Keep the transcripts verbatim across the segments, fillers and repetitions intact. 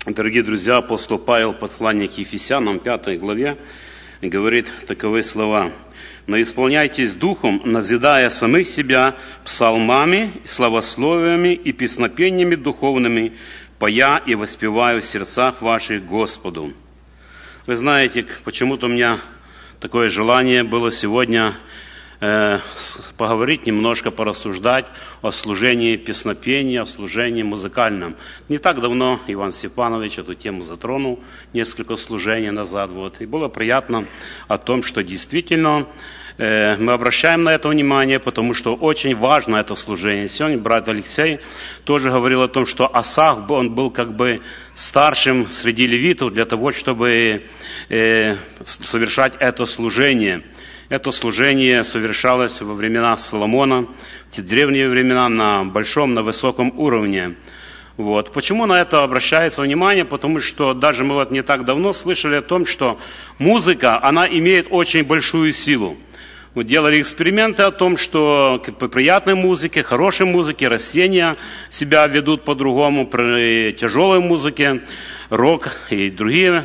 Дорогие друзья, апостол Павел, послание к Ефесянам, пятой главе, говорит таковые слова. «Но исполняйтесь духом, назидая самих себя псалмами, славословиями и песнопениями духовными, поя и воспевая в сердцах ваших Господу». Вы знаете, почему-то у меня такое желание было сегодня э, поговорить, немножко порассуждать о служении песнопения, о служении музыкальном. Не так давно Иван Степанович эту тему затронул, несколько служений назад. Вот, и было приятно о том, что действительно э, мы обращаем на это внимание, потому что очень важно это служение. Сегодня брат Алексей тоже говорил о том, что Асав, он был как бы старшим среди левитов для того, чтобы э, совершать это служение. Это служение совершалось во времена Соломона, в те древние времена, на большом, на высоком уровне. Вот. Почему на это обращается внимание? Потому что даже мы вот не так давно слышали о том, что музыка, она имеет очень большую силу. Мы делали эксперименты о том, что по приятной музыке, хорошей музыке растения себя ведут по-другому, при тяжелой музыке рок и другие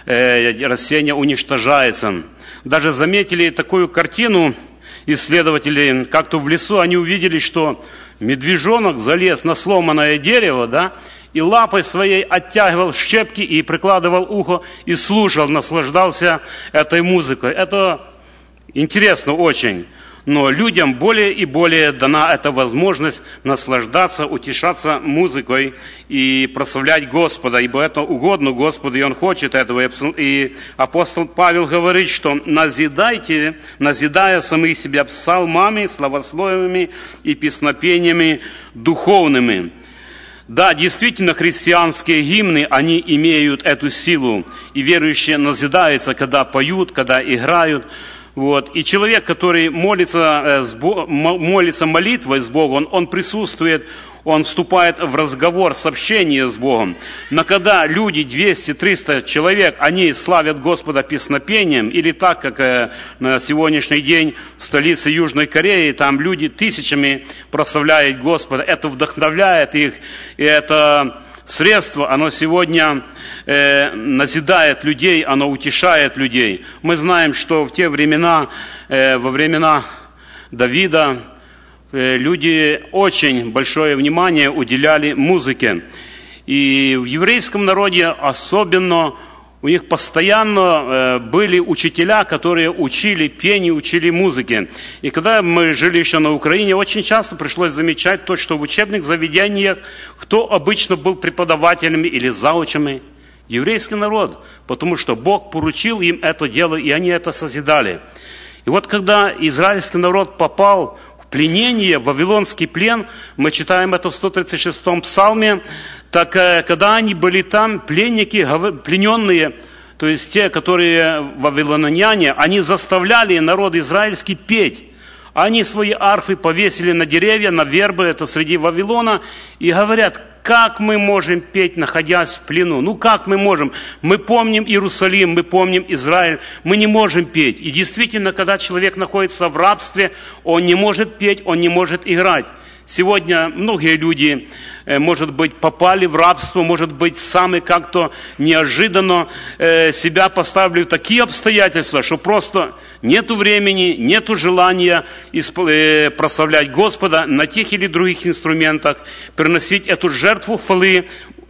э, растения уничтожаются. Даже заметили такую картину исследователи, как-то в лесу они увидели, что медвежонок залез на сломанное дерево, да, и лапой своей оттягивал щепки и прикладывал ухо и слушал, наслаждался этой музыкой. Это интересно очень, но людям более и более дана эта возможность наслаждаться, утешаться музыкой и прославлять Господа, ибо это угодно Господу, и Он хочет этого. И апостол Павел говорит, что назидайте, назидая самих себя псалмами, славословиями и песнопениями духовными. Да, действительно, христианские гимны, они имеют эту силу, и верующие назидаются, когда поют, когда играют. Вот. И человек, который молится, молится молитвой с Богом, он, он присутствует, он вступает в разговор, с общением с Богом. Но когда люди, двести-триста человек, они славят Господа песнопением, или так, как на сегодняшний день в столице Южной Кореи, там люди тысячами прославляют Господа, это вдохновляет их, и это средство, оно сегодня э, назидает людей, оно утешает людей. Мы знаем, что в те времена, э, во времена Давида, э, люди очень большое внимание уделяли музыке. И в еврейском народе особенно у них постоянно э, были учителя, которые учили пению, учили музыке. И когда мы жили еще на Украине, очень часто пришлось замечать то, что в учебных заведениях кто обычно был преподавателями или заучами? Еврейский народ, потому что Бог поручил им это дело, и они это созидали. И вот когда израильский народ попал в пленение, в вавилонский плен, мы читаем это в сто тридцать шестом псалме, так когда они были там, пленники, плененные, то есть те, которые вавилоняне, они заставляли народ израильский петь. Они свои арфы повесили на деревья, на вербы, это среди Вавилона, и говорят: как мы можем петь, находясь в плену? Ну как мы можем? Мы помним Иерусалим, мы помним Израиль, мы не можем петь. И действительно, когда человек находится в рабстве, он не может петь, он не может играть. Сегодня многие люди, может быть, попали в рабство, может быть, сами как-то неожиданно себя поставили в такие обстоятельства, что просто нету времени, нету желания прославлять Господа на тех или других инструментах, приносить эту жертву хвалы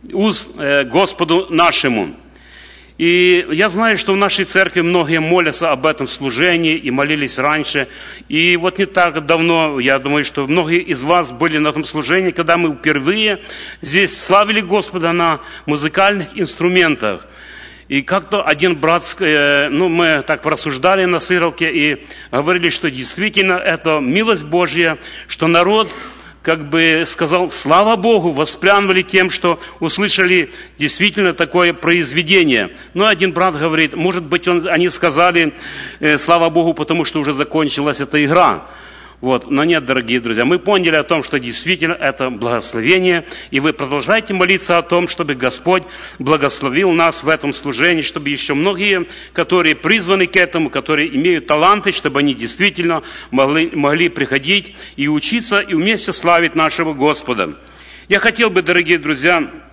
Господу нашему. И я знаю, что в нашей церкви многие молятся об этом служении и молились раньше. И вот не так давно, я думаю, что многие из вас были на этом служении, когда мы впервые здесь славили Господа на музыкальных инструментах. И как-то один брат, ну, мы так порассуждали на сыралке и говорили, что действительно это милость Божья, что народ как бы сказал: слава Богу, воспрянули тем, что услышали действительно такое произведение. Но один брат говорит: может быть, он, они сказали э, слава Богу, потому что уже закончилась эта игра. Вот. Но нет, дорогие друзья, мы поняли о том, что действительно это благословение, и вы продолжайте молиться о том, чтобы Господь благословил нас в этом служении, чтобы еще многие, которые призваны к этому, которые имеют таланты, чтобы они действительно могли, могли приходить и учиться, и вместе славить нашего Господа. Я хотел бы, дорогие друзья,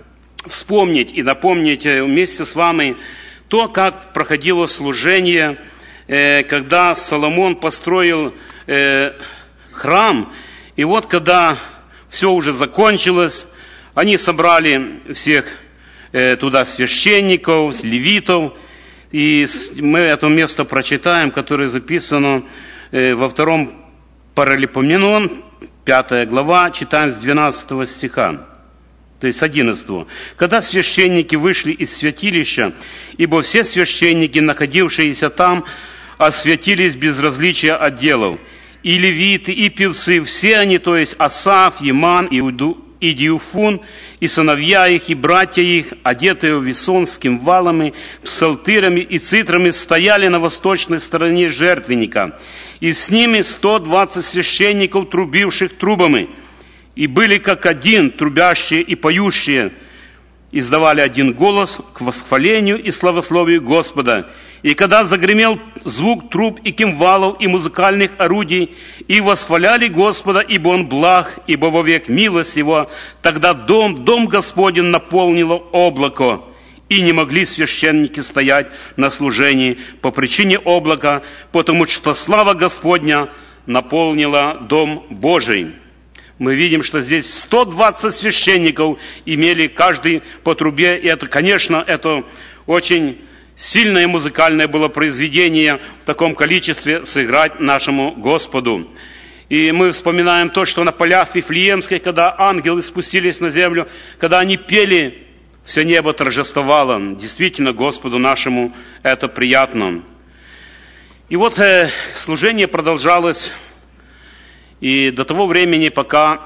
вспомнить и напомнить вместе с вами то, как проходило служение, когда Соломон построил храм. И вот когда все уже закончилось, они собрали всех туда священников, левитов, и мы это место прочитаем, которое записано во втором Паралипоменон, пятая глава, читаем с двенадцатого стиха, то есть с одиннадцатого. «Когда священники вышли из святилища, ибо все священники, находившиеся там, освятились без различия отделов, и левиты, и певцы, все они, то есть Асаф, Еман, Иуду, и Диуфун, и сыновья их, и братья их, одетые весонским валами, псалтырами и цитрами, стояли на восточной стороне жертвенника, и с ними сто двадцать священников, трубивших трубами, и были как один, трубящие и поющие, издавали один голос к восхвалению и славословию Господа. И когда загремел звук труб и кимвалов и музыкальных орудий, и восхваляли Господа, ибо Он благ, ибо вовек милость Его, тогда дом, дом Господень наполнило облако, и не могли священники стоять на служении по причине облака, потому что слава Господня наполнила дом Божий». Мы видим, что здесь сто двадцать священников имели каждый по трубе, и это, конечно, это очень сильное музыкальное было произведение в таком количестве сыграть нашему Господу. И мы вспоминаем то, что на полях Вифлеемских, когда ангелы спустились на землю, когда они пели, все небо торжествовало. Действительно, Господу нашему это приятно. И вот э, служение продолжалось, и до того времени, пока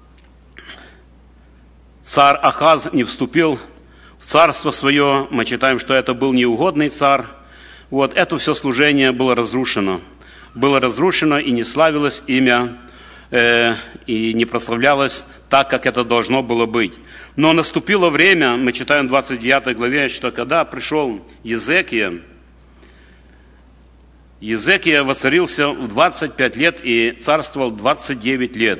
царь Ахаз не вступил в царство свое, мы читаем, что это был неугодный царь. Вот это все служение было разрушено. Было разрушено, и не славилось имя, э, и не прославлялось так, как это должно было быть. Но наступило время, мы читаем в двадцать девятой главе, что когда пришел Езекия, Езекия воцарился в двадцать пять лет и царствовал двадцать девять лет.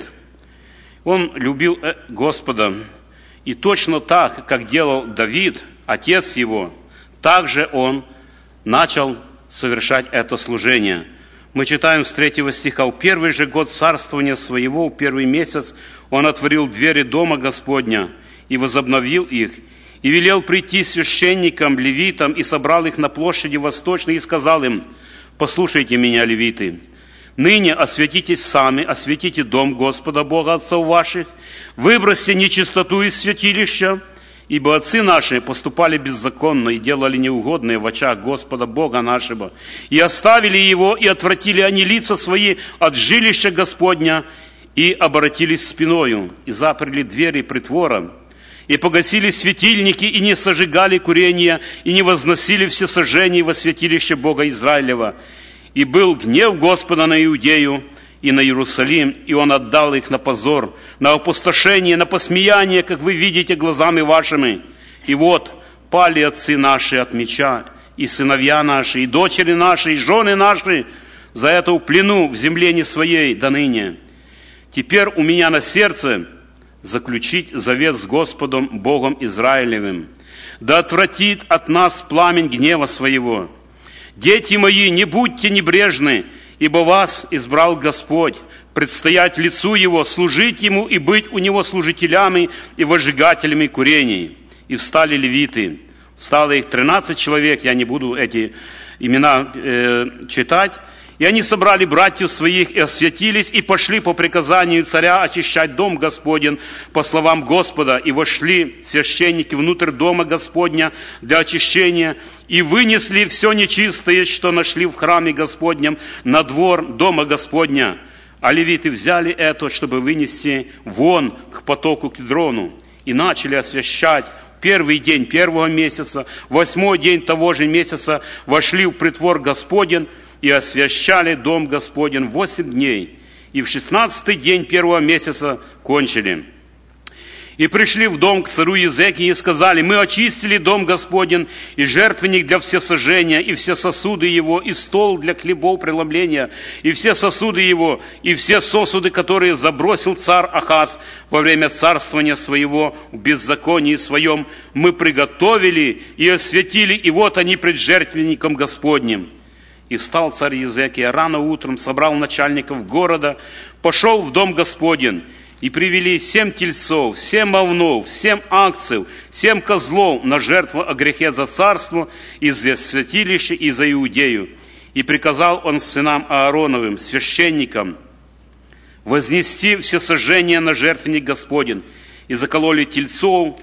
Он любил Господа, и точно так, как делал Давид, отец его, так же он начал совершать это служение. Мы читаем с третьего стиха: «В первый же год царствования своего, в первый месяц, он отворил двери дома Господня и возобновил их, и велел прийти священникам, левитам, и собрал их на площади восточной, и сказал им: послушайте меня, левиты, ныне осветитесь сами, осветите дом Господа Бога отцов ваших, выбросьте нечистоту из святилища, ибо отцы наши поступали беззаконно и делали неугодное в очах Господа Бога нашего, и оставили Его, и отвратили они лица свои от жилища Господня, и обратились спиною, и заперли двери притвора, и погасили светильники, и не сожигали курения, и не возносили всесожжений во святилище Бога Израилева. И был гнев Господа на Иудею и на Иерусалим, и Он отдал их на позор, на опустошение, на посмеяние, как вы видите глазами вашими. И вот пали отцы наши от меча, и сыновья наши, и дочери наши, и жены наши, за это в плену в земле не своей до ныне. Теперь у меня на сердце заключить завет с Господом Богом Израилевым, да отвратит от нас пламень гнева своего. Дети мои, не будьте небрежны, ибо вас избрал Господь, предстоять лицу Его, служить Ему и быть у Него служителями и возжигателями курений». И встали левиты. Встало их тринадцать человек, я не буду эти имена э, читать. И они собрали братьев своих и освятились, и пошли по приказанию царя очищать дом Господень по словам Господа. И вошли священники внутрь дома Господня для очищения, и вынесли все нечистое, что нашли в храме Господнем, на двор дома Господня. А левиты взяли это, чтобы вынести вон к потоку Кедрону, и начали освящать. Первый день первого месяца, восьмой день того же месяца вошли в притвор Господень, и освящали дом Господень восемь дней, и в шестнадцатый день первого месяца кончили. И пришли в дом к царю Иезекии и сказали: мы очистили дом Господень, и жертвенник для всесожжения, и все сосуды его, и стол для хлебов преломления, и все сосуды его, и все сосуды, которые забросил царь Ахаз во время царствования своего в беззаконии своем, мы приготовили и осветили, и вот они пред жертвенником Господним. И встал царь Иезекия рано утром, собрал начальников города, пошел в дом Господень, и привели семь тельцов, семь овнов, семь акций, семь козлов на жертву о грехе за царство и за святилище и за Иудею. И приказал он сынам Аароновым, священникам, вознести всесожжение на жертвенник Господень. И закололи тельцов,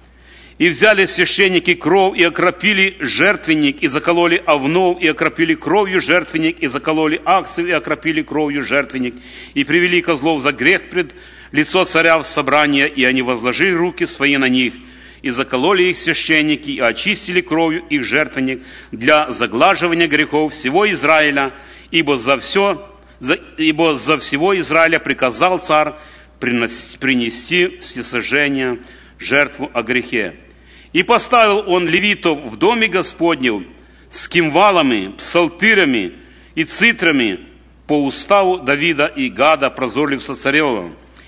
и взяли священники кровь, и окропили жертвенник, и закололи овнов, и окропили кровью жертвенник, и закололи акций, и окропили кровью жертвенник, и привели козлов за грех пред лицо царя в собрание, и они возложили руки свои на них, и закололи их священники, и очистили кровью их жертвенник для заглаживания грехов всего Израиля, ибо за, все, за, ибо за всего Израиля приказал царь принести, принести всесожжение, жертву о грехе. И поставил он левитов в доме Господнем с кимвалами, псалтырями и цитрами по уставу Давида и Гада, прозорливца царева,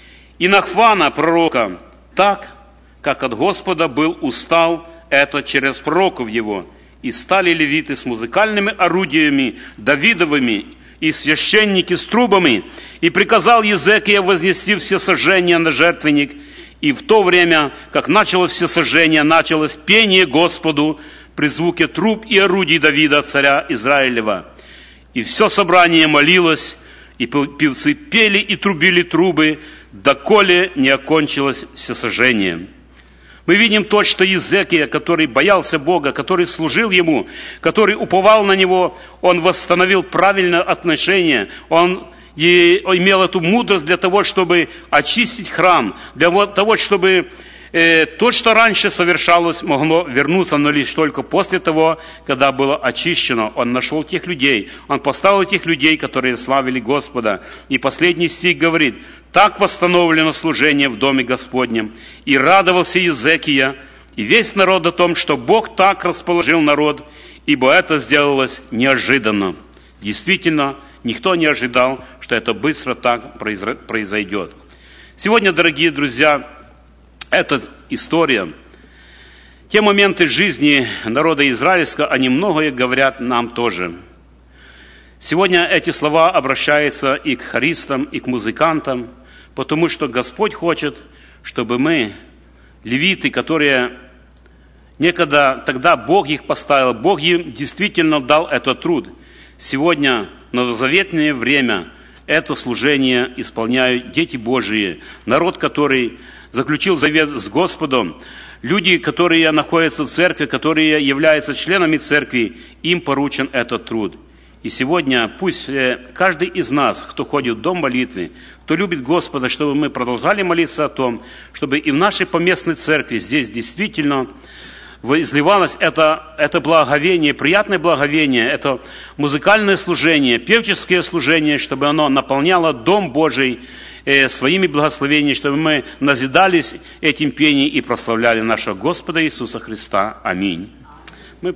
и Нахвана пророка, так, как от Господа был устав это через пророков его. И стали левиты с музыкальными орудиями Давидовыми и священники с трубами, и приказал Иезекия вознести всесожжение на жертвенник. И в то время, как началось всесожжение, началось пение Господу при звуке труб и орудий Давида, царя Израилева. И все собрание молилось, и певцы пели и трубили трубы, доколе не окончилось всесожжение. Мы видим то, что Иезекия, который боялся Бога, который служил Ему, который уповал на Него, он восстановил правильное отношение, он и имел эту мудрость для того, чтобы очистить храм, для того, чтобы э, то, что раньше совершалось, могло вернуться, но лишь только после того, когда было очищено. Он нашел тех людей, он поставил тех людей, которые славили Господа. И последний стих говорит: так восстановлено служение в доме Господнем. И радовался Иезекия и весь народ о том, что Бог так расположил народ, ибо это сделалось неожиданно. Действительно, никто не ожидал, что это быстро так произойдет. Сегодня, дорогие друзья, эта история, те моменты жизни народа израильского, они многое говорят нам тоже. Сегодня эти слова обращаются и к хористам, и к музыкантам, потому что Господь хочет, чтобы мы, левиты, которые некогда, тогда Бог их поставил, Бог им действительно дал этот труд. Сегодня, в новозаветное время, это служение исполняют дети Божии, народ, который заключил завет с Господом, люди, которые находятся в церкви, которые являются членами церкви, им поручен этот труд. И сегодня пусть каждый из нас, кто ходит в дом молитвы, кто любит Господа, чтобы мы продолжали молиться о том, чтобы и в нашей поместной церкви здесь действительно изливалось это, это благовение, приятное благовение, это музыкальное служение, певческое служение, чтобы оно наполняло Дом Божий э, своими благословениями, чтобы мы назидались этим пением и прославляли нашего Господа Иисуса Христа. Аминь.